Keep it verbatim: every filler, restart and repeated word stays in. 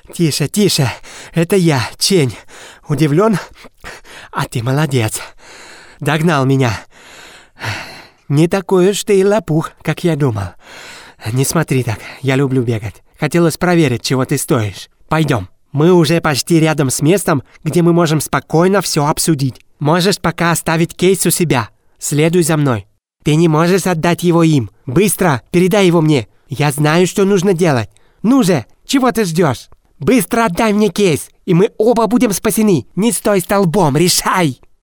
Тише, тише. Это я, Чень. Удивлен? А ты молодец. Догнал меня. Не такой уж ты и лопух, как я думал. Не смотри так, я люблю бегать. Хотелось проверить, чего ты стоишь. Пойдем. Мы уже почти рядом с местом, где мы можем спокойно все обсудить. Можешь пока оставить кейс у себя. Следуй за мной. Ты не можешь отдать его им. Быстро, передай его мне. Я знаю, что нужно делать. Ну же, чего ты ждешь? Быстро отдай мне кейс, и мы оба будем спасены. Не стой столбом, решай!